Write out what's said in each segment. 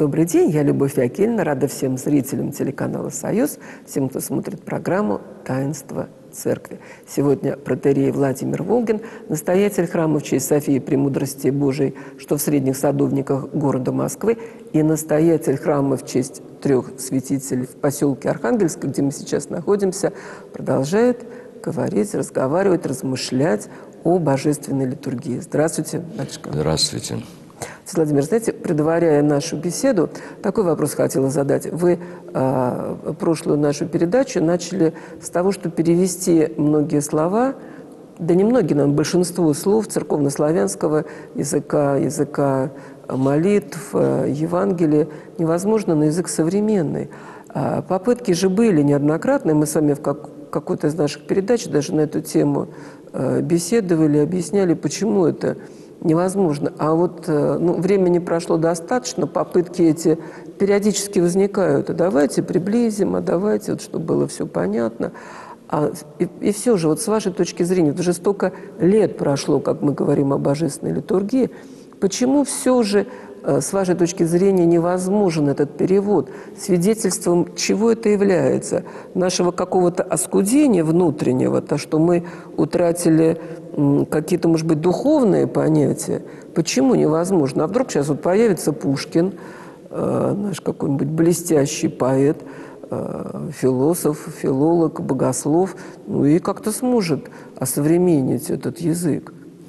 Добрый день, я Любовь Акельна, рада всем зрителям телеканала «Союз», всем, кто смотрит программу «Таинство Церкви». Сегодня протоиерей Владимир Волгин, настоятель храма в честь Софии Премудрости Божией, что в Средних Садовниках города Москвы, и настоятель храма в честь 3 святителей в поселке Архангельск, где мы сейчас находимся, продолжает говорить, разговаривать, размышлять о божественной литургии. Здравствуйте, батюшка. Здравствуйте. Владимир, знаете, предваряя нашу беседу, такой вопрос хотела задать. Вы прошлую нашу передачу начали с того, что перевести многие слова, да не многие, но большинство слов церковнославянского языка молитв, Евангелия невозможно на язык современный. Попытки же были неоднократные. Мы с вами в какой-то из наших передач даже на эту тему беседовали, объясняли, почему это невозможно. А вот времени прошло достаточно, попытки эти периодически возникают. А давайте приблизим, а давайте, вот, чтобы было все понятно. И все же, вот с вашей точки зрения, уже столько лет прошло, как мы говорим о божественной литургии, почему все же, с вашей точки зрения, невозможен этот перевод? Свидетельством чего это является? Нашего какого-то оскудения внутреннего, то, что мы утратили какие-то, может быть, духовные понятия? Почему невозможно? А вдруг сейчас вот появится Пушкин, наш какой-нибудь блестящий поэт, философ, филолог, богослов, и как-то сможет осовременить этот язык?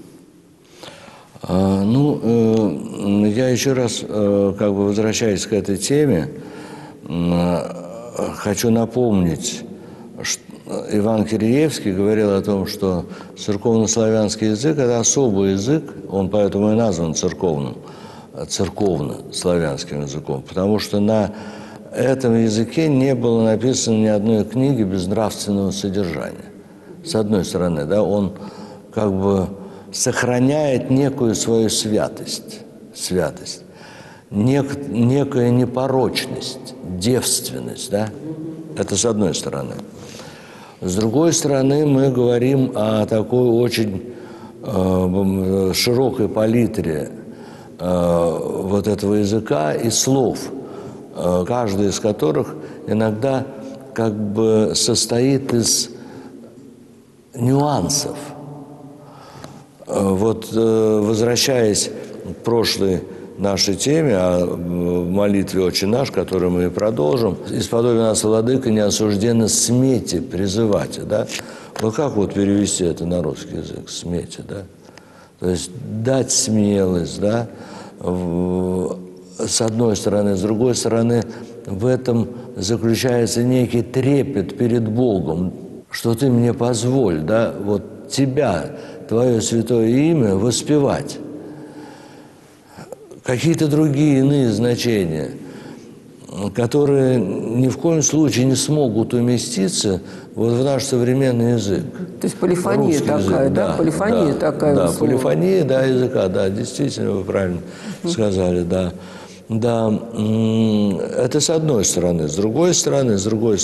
Я еще раз, возвращаясь к этой теме, хочу напомнить, что Иван Киреевский говорил о том, что церковнославянский язык – это особый язык, он поэтому и назван церковно-славянским языком, потому что на этом языке не было написано ни одной книги без нравственного содержания. С одной стороны, да, он сохраняет некую свою святость, некую непорочность, девственность, да? Это с одной стороны. С другой стороны, мы говорим о такой очень широкой палитре вот этого языка и слов, каждый из которых иногда состоит из нюансов. Вот, возвращаясь к прошлой нашей теме о молитве «Отче наш», которую мы и продолжим, «Исподоби нас, Владыка, не осужденно смейте призывать». Да? Вот как вот перевести это на русский язык? «Смейте», да? То есть дать смелость, да? С одной стороны. С другой стороны, в этом заключается некий трепет перед Богом, что ты мне позволь, да, вот тебя, твое святое имя воспевать. Какие-то другие иные значения, которые ни в коем случае не смогут уместиться вот в наш современный язык. То есть полифония такая, да? Полифония такая. Да, полифония, да, языка, да, действительно, вы правильно сказали, да. Да, это с одной стороны. С другой стороны,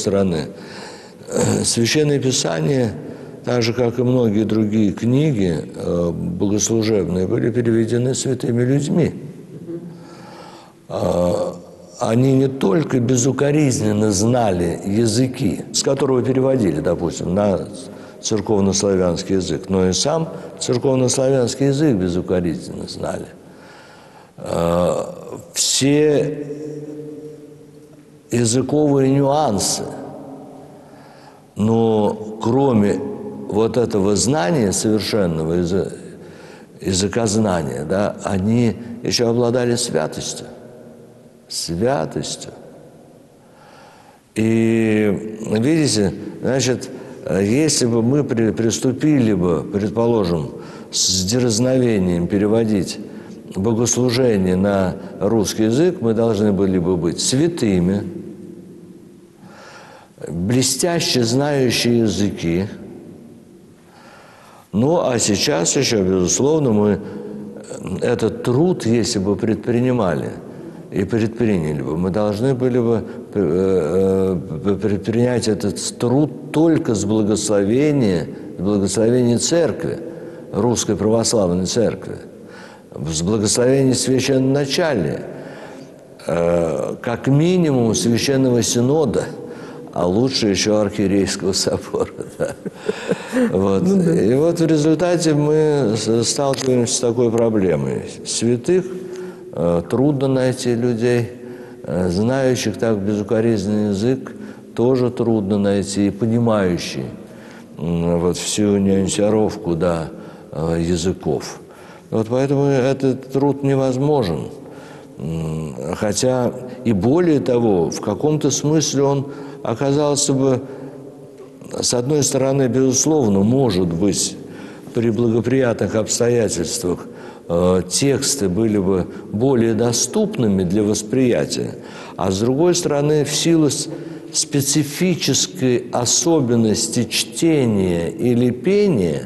Священное Писание, так же, как и многие другие книги богослужебные, были переведены святыми людьми. Они не только безукоризненно знали языки, с которого переводили, допустим, на церковнославянский язык, но и сам церковнославянский язык безукоризненно знали. Все языковые нюансы, но кроме вот этого знания, совершенного языкознания, да, они еще обладали святостью. И видите, значит, если бы мы приступили бы, предположим, с дерзновением переводить богослужение на русский язык, мы должны были бы быть святыми, блестяще знающие языки. Ну, а сейчас еще, безусловно, мы этот труд, если бы предпринимали и предприняли бы, мы должны были бы предпринять этот труд только с благословения Церкви, Русской Православной Церкви, с благословения священноначалия. как минимум Священного Синода, а лучше еще Архиерейского собора. Да. Вот. И вот в результате мы сталкиваемся с такой проблемой. Святых трудно найти людей, знающих так безукоризненный язык тоже трудно найти, и понимающий вот всю нюансировку, да, языков. Вот поэтому этот труд невозможен. Хотя и более того, в каком-то смысле он оказался бы, с одной стороны, безусловно, может быть, при благоприятных обстоятельствах тексты были бы более доступными для восприятия, а с другой стороны, в силу специфической особенности чтения или пения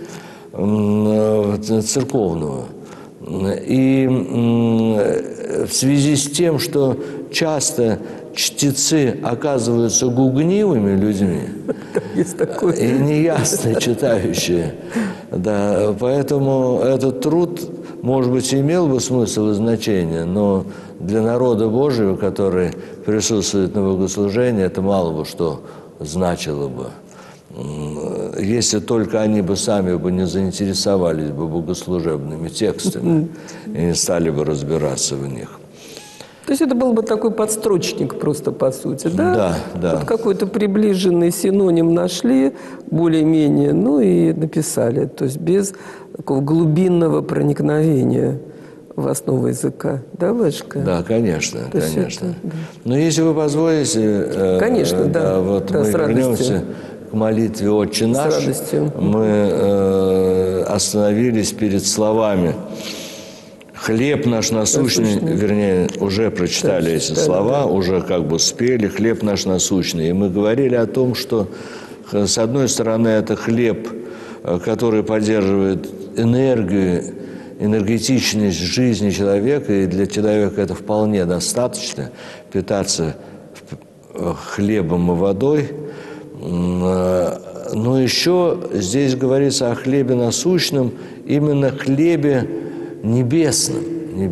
церковного, и в связи с тем, что часто чтецы оказываются гугнивыми людьми и неясно читающие, да, поэтому этот труд, может быть, имел бы смысл и значение, но для народа Божьего, который присутствует на богослужении, это мало бы что значило бы. Если только они бы сами бы не заинтересовались бы богослужебными текстами и не стали бы разбираться в них. То есть это был бы такой подстрочник просто, по сути, да? Да, да. Вот какой-то приближенный синоним нашли, более-менее, ну и написали. То есть без такого глубинного проникновения в основу языка. Да, Владушка? Да, конечно, конечно. Это, да. Но если вы позволите, конечно, да, вот да, мы с вернемся к молитве «Отче наш». С радостью. Мы остановились перед словами «Хлеб наш насущный», вернее, уже прочитали эти слова, уже как бы спели «Хлеб наш насущный». И мы говорили о том, что, с одной стороны, это хлеб, который поддерживает энергию, энергетичность жизни человека, и для человека это вполне достаточно питаться хлебом и водой. Но еще здесь говорится о хлебе насущном, именно хлебе небесном,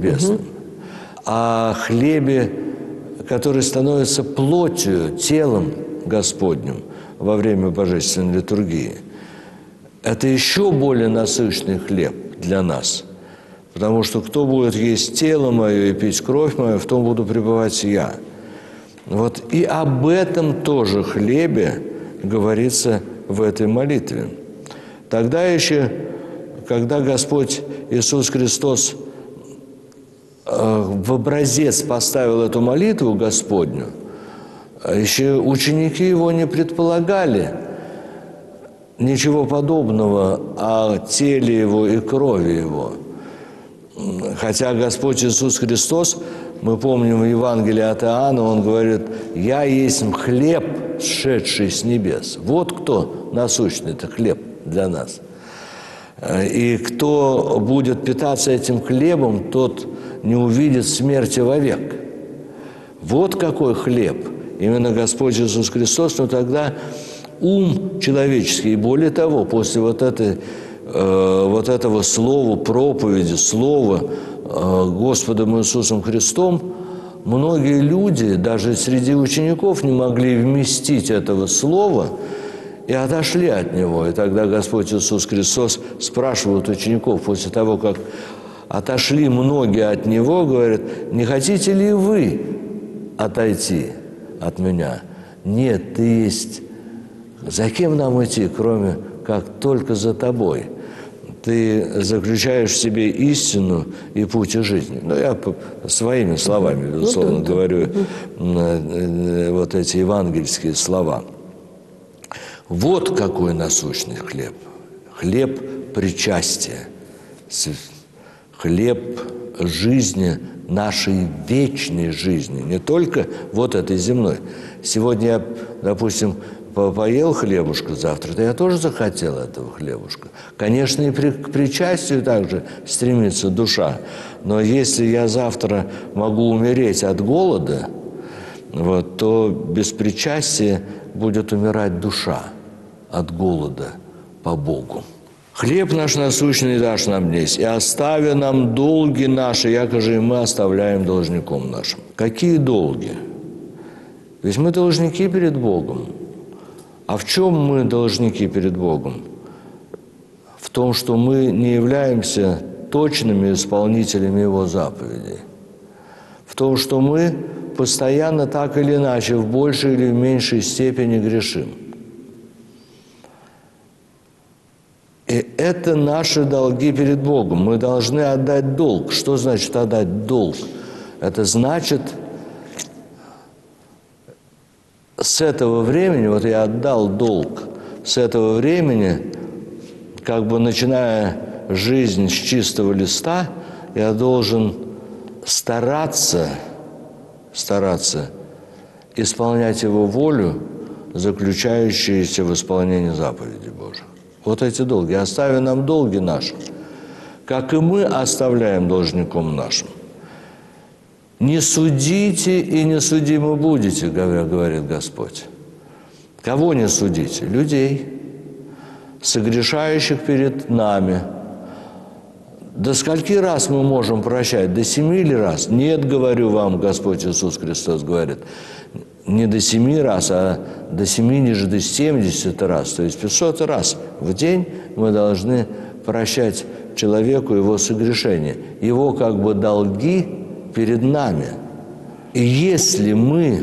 о хлебе, который становится плотью, телом Господним во время божественной литургии. Это еще более насыщенный хлеб для нас, потому что кто будет есть тело мое и пить кровь мою, в том буду пребывать я. Вот и об этом тоже хлебе говорится в этой молитве. Тогда еще, когда Господь Иисус Христос в образец поставил эту молитву Господню, еще ученики его не предполагали ничего подобного о теле его и крови его. Хотя Господь Иисус Христос, мы помним в Евангелии от Иоанна, Он говорит: «Я есть хлеб, сшедший с небес». Вот кто насущный, это хлеб для нас. И кто будет питаться этим хлебом, тот не увидит смерти вовек. Вот какой хлеб. Именно Господь Иисус Христос, но тогда ум человеческий, и более того, после вот этого слова, проповеди, слова Господом Иисусом Христом, многие люди, даже среди учеников, не могли вместить этого слова и отошли от него. И тогда Господь Иисус Христос спрашивает учеников, после того, как отошли многие от Него, говорит: «Не хотите ли вы отойти от Меня?» «Нет, Ты есть. За кем нам идти, кроме как только за Тобой? Ты заключаешь в себе истину и путь и жизни». Ну, я своими словами, безусловно, говорю вот эти евангельские слова. Вот какой насущный хлеб. Хлеб причастия. Хлеб жизни, нашей вечной жизни. Не только вот этой земной. Сегодня я, допустим, поел хлебушка завтра, я тоже захотел этого хлебушка. Конечно, и к причастию также стремится душа. Но если я завтра могу умереть от голода, вот, то без причастия будет умирать душа от голода по Богу. Хлеб наш насущный дашь нам днесь, и остави нам долги наши, якоже и мы оставляем должником нашим. Какие долги? Ведь мы должники перед Богом. А в чем мы должники перед Богом? В том, что мы не являемся точными исполнителями Его заповедей. В том, что мы постоянно так или иначе, в большей или в меньшей степени грешим. И это наши долги перед Богом. Мы должны отдать долг. Что значит отдать долг? Это значит, с этого времени, вот я отдал долг, с этого времени, как бы начиная жизнь с чистого листа, я должен стараться исполнять Его волю, заключающуюся в исполнении заповедей Божьих. Вот эти долги. Остави нам долги наши, как и мы оставляем должником нашим. Не судите и не судимы будете, говорит Господь. Кого не судите? Людей, согрешающих перед нами. До скольки раз мы можем прощать? До 7 раз? Нет, говорю вам, Господь Иисус Христос говорит. Не до 7 раз, а до 70, до 70 раз, то есть 500 раз в день мы должны прощать человеку его согрешения, его как бы долги перед нами. И если мы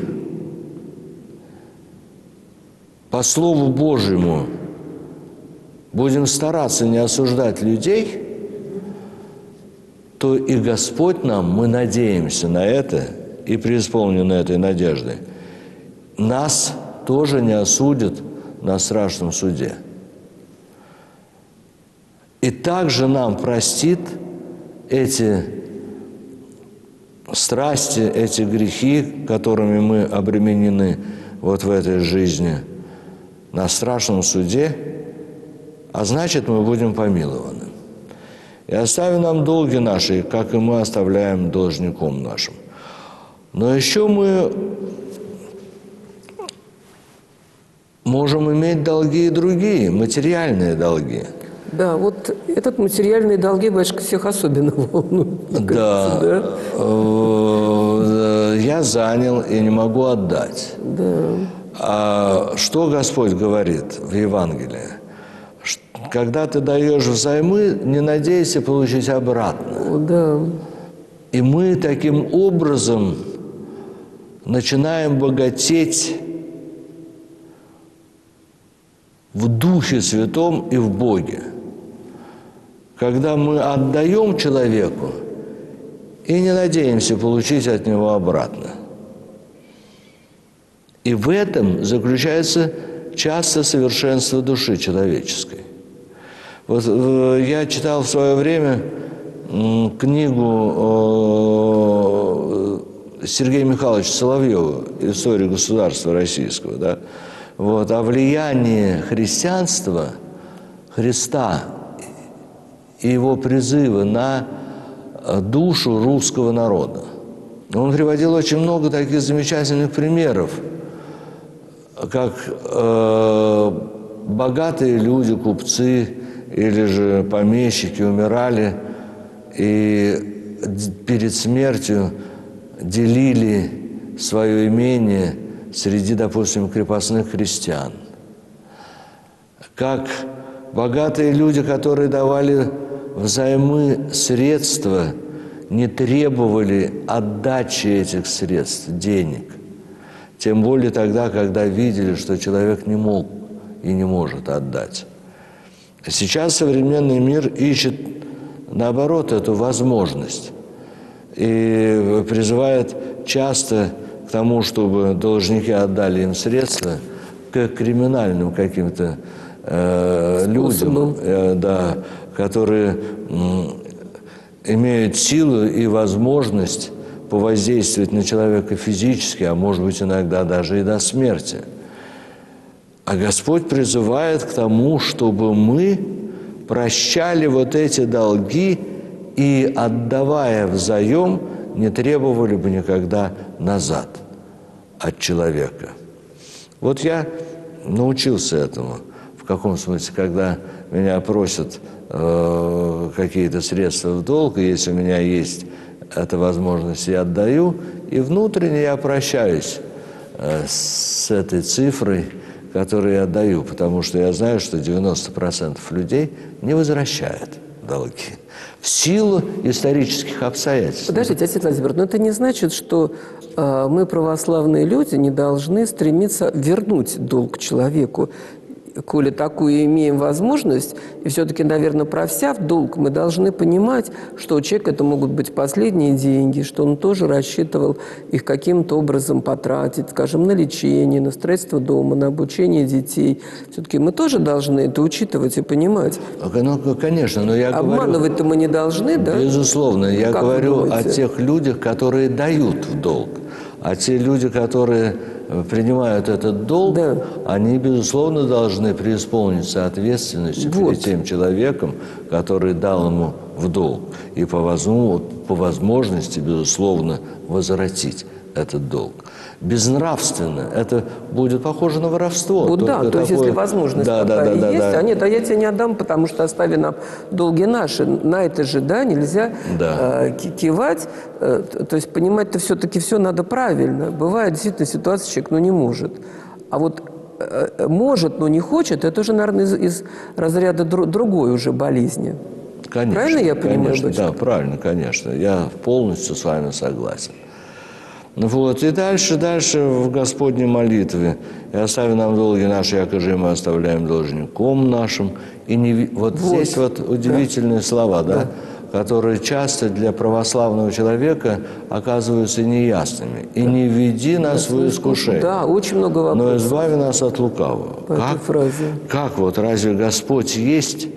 по Слову Божьему будем стараться не осуждать людей, то и Господь нам, мы надеемся на это и преисполнены этой надеждой, нас тоже не осудит на страшном суде. И также нам простит эти страсти, эти грехи, которыми мы обременены вот в этой жизни на страшном суде, а значит, мы будем помилованы. И остави нам долги наши, как и мы оставляем должником нашим. Но еще мы можем иметь долги и другие, материальные долги. Да, вот этот материальные долги, батюшка, всех особенно волнует. Да. Я занял и не могу отдать. Да. А что Господь говорит в Евангелии? Когда ты даешь взаймы, не надейся получить обратно. Да. И мы таким образом начинаем богатеть в Духе Святом и в Боге. Когда мы отдаем человеку и не надеемся получить от него обратно. И в этом заключается часто совершенство души человеческой. Вот я читал в свое время книгу Сергея Михайловича Соловьева «История государства российского», да, вот, о влиянии христианства, Христа и его призыва на душу русского народа. Он приводил очень много таких замечательных примеров, как богатые люди, купцы или же помещики умирали и перед смертью делили свое имение среди, допустим, крепостных крестьян. Как богатые люди, которые давали взаймы средства, не требовали отдачи этих средств, денег. Тем более тогда, когда видели, что человек не мог и не может отдать. Сейчас современный мир ищет, наоборот, эту возможность и призывает часто к тому, чтобы должники отдали им средства, к криминальным каким-то людям, да, которые имеют силу и возможность повоздействовать на человека физически, а может быть иногда даже и до смерти. А Господь призывает к тому, чтобы мы прощали вот эти долги и, отдавая взаим, не требовали бы никогда назад от человека. Вот я научился этому. В каком смысле, когда меня просят какие-то средства в долг, и если у меня есть эта возможность, я отдаю, и внутренне я прощаюсь с этой цифрой, которую я отдаю, потому что я знаю, что 90% людей не возвращают долги в силу исторических обстоятельств. Подождите, отец Владимир, но это не значит, что мы, православные люди, не должны стремиться вернуть долг человеку. Коли такую имеем возможность, и все-таки, наверное, провсяв долг, мы должны понимать, что у человека это могут быть последние деньги, что он тоже рассчитывал их каким-то образом потратить, скажем, на лечение, на строительство дома, на обучение детей. Все-таки мы тоже должны это учитывать и понимать. Ну, конечно, но я говорю... Обманывать-то мы не должны, да? Безусловно. Я Как говорю о тех людях, которые дают в долг. А те люди, которые принимают этот долг, да, они, безусловно, должны преисполниться ответственностью перед тем человеком, который дал ему в долг. И по возможности, безусловно, возвратить этот долг. Безнравственно. Это будет похоже на воровство. Вот да, то есть если возможность такая есть, а нет, а я тебе не отдам, потому что остави нам долги наши. На это же, да, нельзя кивать. То есть понимать-то все-таки все надо правильно. Бывает действительно ситуация, человек не может. А вот может, но не хочет, это уже, наверное, из разряда другой уже болезни. Конечно, правильно я понимаю? Конечно, да, правильно, конечно. Я полностью с вами согласен. Вот. И дальше в Господней молитве. «И остави нам долги наши, якоже мы оставляем должником нашим». И здесь удивительные слова, да, которые часто для православного человека оказываются неясными. «И не веди нас в искушение». Да, очень много вопросов. «Но избави нас от лукавого». По этой фразе. Как разве Господь есть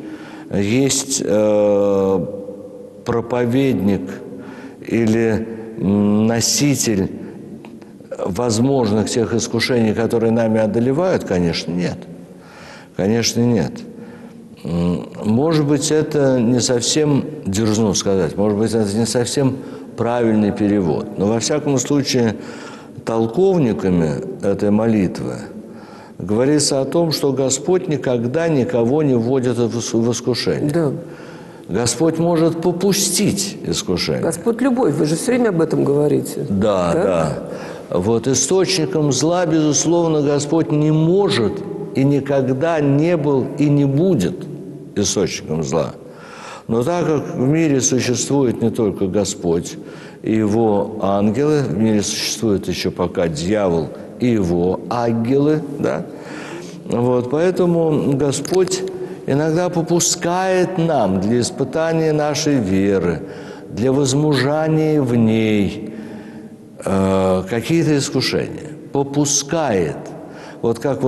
проповедник или носитель возможных тех искушений, которые нами одолевают? Конечно, нет. Конечно, нет. Может быть, это не совсем, дерзну сказать, может быть, это не совсем правильный перевод. Но, во всяком случае, толковниками этой молитвы говорится о том, что Господь никогда никого не вводит в искушение. Да. Господь может попустить искушение. Господь любовь, вы же все время об этом говорите. Да. Вот источником зла, безусловно, Господь не может и никогда не был и не будет источником зла. Но так как в мире существует не только Господь и его ангелы, в мире существует еще пока дьявол и его ангелы, да? Вот, поэтому Господь иногда попускает нам для испытания нашей веры, для возмужания в ней какие-то искушения. Попускает. Вот как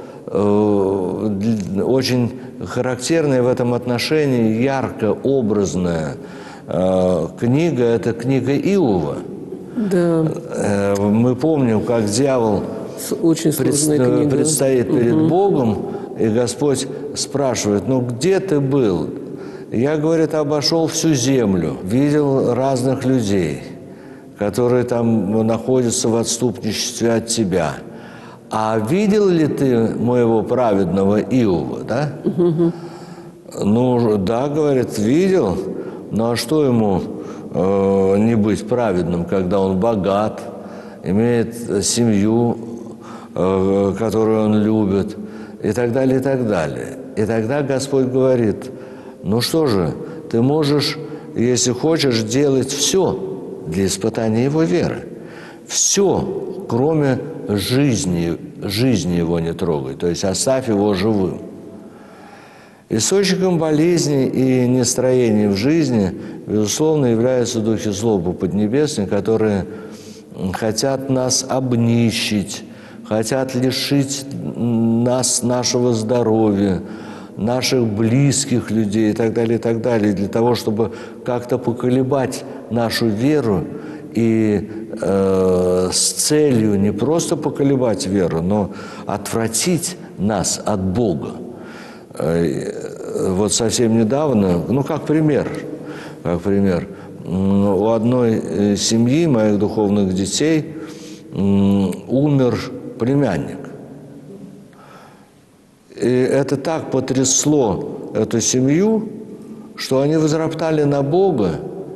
очень характерная в этом отношении ярко-образная книга – это книга Иова. Да. Мы помним, как дьявол предстоит перед Богом, и Господь спрашивает: где ты был? Я, говорит, обошел всю землю, видел разных людей, которые там находятся в отступничестве от тебя. А видел ли ты моего праведного Иова, да? Да, говорит, видел. Ну, а что ему не быть праведным, когда он богат, имеет семью, которую он любит, и так далее, и так далее. И тогда Господь говорит: что же, ты можешь, если хочешь, делать все для испытания его веры. Все, кроме жизни его не трогай, то есть оставь его живым. Источником болезни и нестроения в жизни, безусловно, являются духи злобы поднебесные, которые хотят нас обнищить, хотят лишить нас нашего здоровья, наших близких людей и так далее, для того, чтобы как-то поколебать нашу веру и с целью не просто поколебать веру, но отвратить нас от Бога. Вот совсем недавно, как пример, у одной семьи моих духовных детей умер племянник. И это так потрясло эту семью, что они возроптали на Бога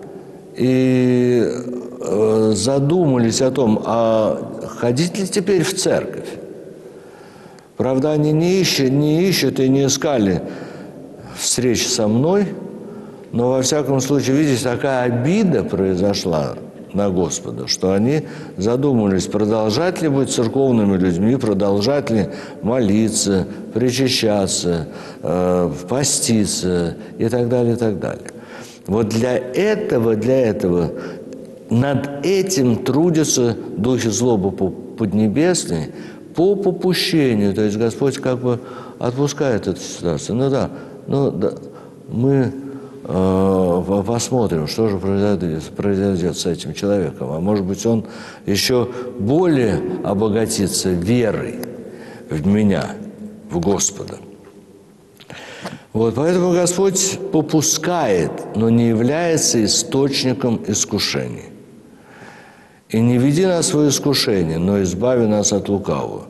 и задумались о том, а ходить ли теперь в церковь. Правда, они не ищут и не искали встречи со мной, но, во всяком случае, видите, такая обида произошла на Господа, что они задумались, продолжать ли быть церковными людьми, продолжать ли молиться, причащаться, поститься и так далее, и так далее. Вот для этого над этим трудятся духи злобы поднебесные по попущению. То есть Господь как бы отпускает эту ситуацию. Ну да, мы посмотрим, что же произойдет с этим человеком. А может быть, он еще более обогатится верой в меня, в Господа. Вот, поэтому Господь попускает, но не является источником искушений. И не веди нас в искушение, но избави нас от лукавого.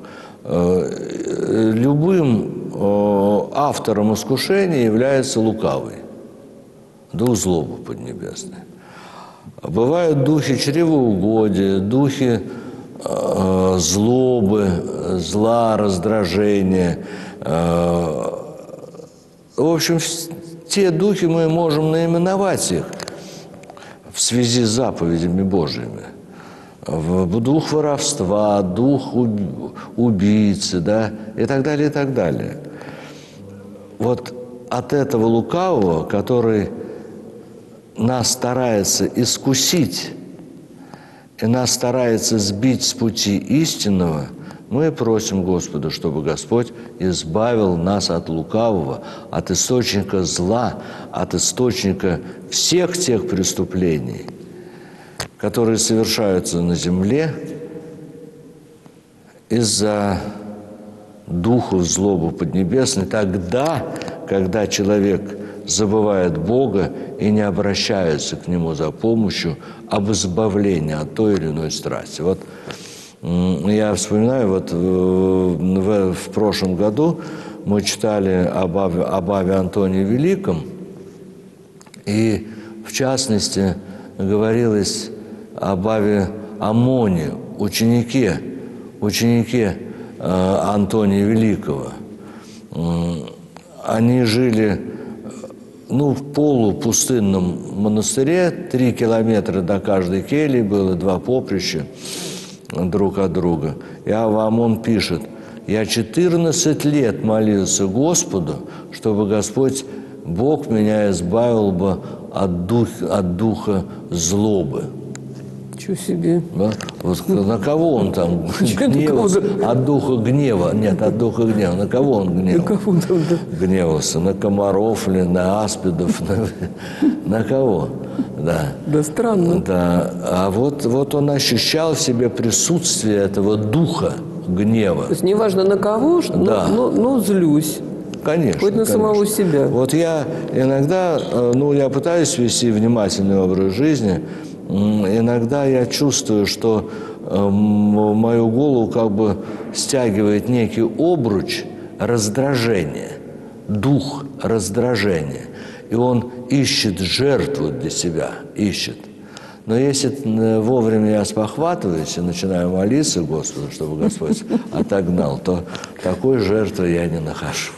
Любым автором искушения является лукавый, дух злобы поднебесной. Бывают духи чревоугодия, духи злобы, зла, раздражения. В общем, те духи мы можем наименовать их в связи с заповедями Божьими. Дух воровства, дух убийцы, да, и так далее, и так далее. Вот от этого лукавого, который нас старается искусить и нас старается сбить с пути истинного, мы просим Господа, чтобы Господь избавил нас от лукавого, от источника зла, от источника всех тех преступлений, которые совершаются на земле из-за духов злобы поднебесной, тогда, когда человек забывает Бога и не обращается к Нему за помощью об избавлении от той или иной страсти. Вот я вспоминаю, вот в прошлом году мы читали об Авве Антонии Великом, и в частности говорилось об Авве Амоне, ученике Антония Великого. Они жили в полупустынном монастыре, 3 километра до каждой кельи было, 2 поприща друг от друга. И Авва Амон пишет: «Я 14 лет молился Господу, чтобы Господь, Бог, меня избавил бы от духа злобы». Чего себе? Да? Вот на кого он там гневался? От духа гнева. Нет, от духа гнева. На кого он гневался? На комаров ли, на аспидов? На кого? Да. Да, странно. Да. А вот он ощущал в себе присутствие этого духа гнева. То есть неважно на кого, да. но злюсь. Конечно. Хоть на самого себя. Вот я иногда, я пытаюсь вести внимательный образ жизни. Иногда я чувствую, что мою голову как бы стягивает некий обруч раздражения, дух раздражения. И он ищет жертву для себя, ищет. Но если вовремя я спохватываюсь и начинаю молиться Господу, чтобы Господь отогнал, то такой жертвы я не нахожу.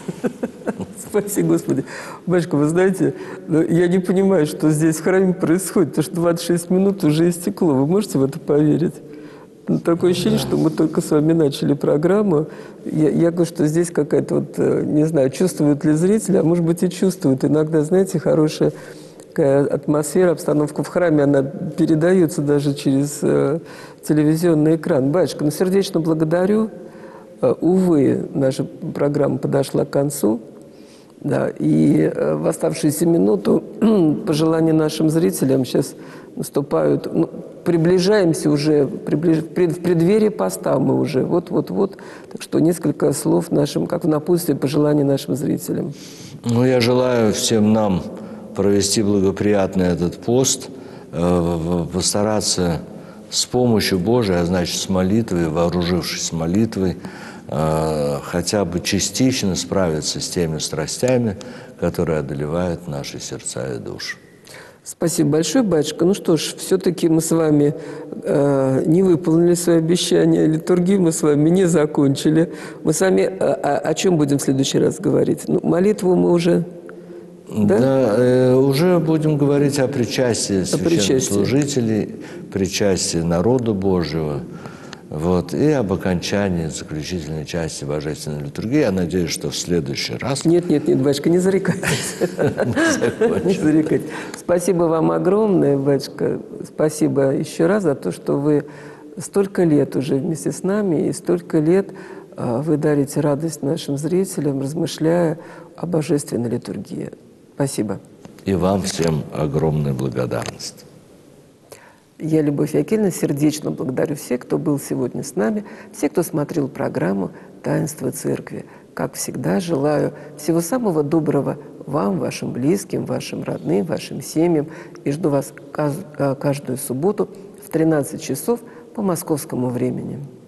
Спаси Господи. Батюшка, вы знаете, я не понимаю, что здесь в храме происходит, потому что 26 минут уже истекло. Вы можете в это поверить? Такое ощущение, что мы только с вами начали программу. Я говорю, что здесь какая-то не знаю, чувствуют ли зрители, а может быть и чувствуют. Иногда, знаете, хорошая такая атмосфера, обстановка в храме, она передается даже через телевизионный экран. Батюшка, сердечно благодарю. Увы, наша программа подошла к концу. Да, и в оставшуюся минуту пожелания нашим зрителям сейчас наступают. Приближаемся уже, в преддверии поста мы уже. Вот. Так что несколько слов нашим, как в напутствие, пожелания нашим зрителям. Я желаю всем нам провести благоприятный этот пост, постараться с помощью Божией, а значит с молитвой, вооружившись молитвой, хотя бы частично справиться с теми страстями, которые одолевают наши сердца и души. Спасибо большое, батюшка. Ну что ж, все-таки мы с вами не выполнили свои обещания, литургию мы с вами не закончили. Мы с вами о чем будем в следующий раз говорить? Ну, молитву мы уже... Да, уже будем говорить о причастии священнослужителей, причастии народа Божьего, вот, и об окончании заключительной части Божественной литургии. Я надеюсь, что в следующий раз... Нет, батюшка, не зарекайтесь. Не зарекайтесь. Спасибо вам огромное, батюшка. Спасибо еще раз за то, что вы столько лет уже вместе с нами, и столько лет вы дарите радость нашим зрителям, размышляя о Божественной литургии. Спасибо. И вам всем огромная благодарность. Я, Любовь Якельевна, сердечно благодарю всех, кто был сегодня с нами, всех, кто смотрел программу «Таинство Церкви». Как всегда, желаю всего самого доброго вам, вашим близким, вашим родным, вашим семьям. И жду вас каждую субботу в 13 часов по московскому времени.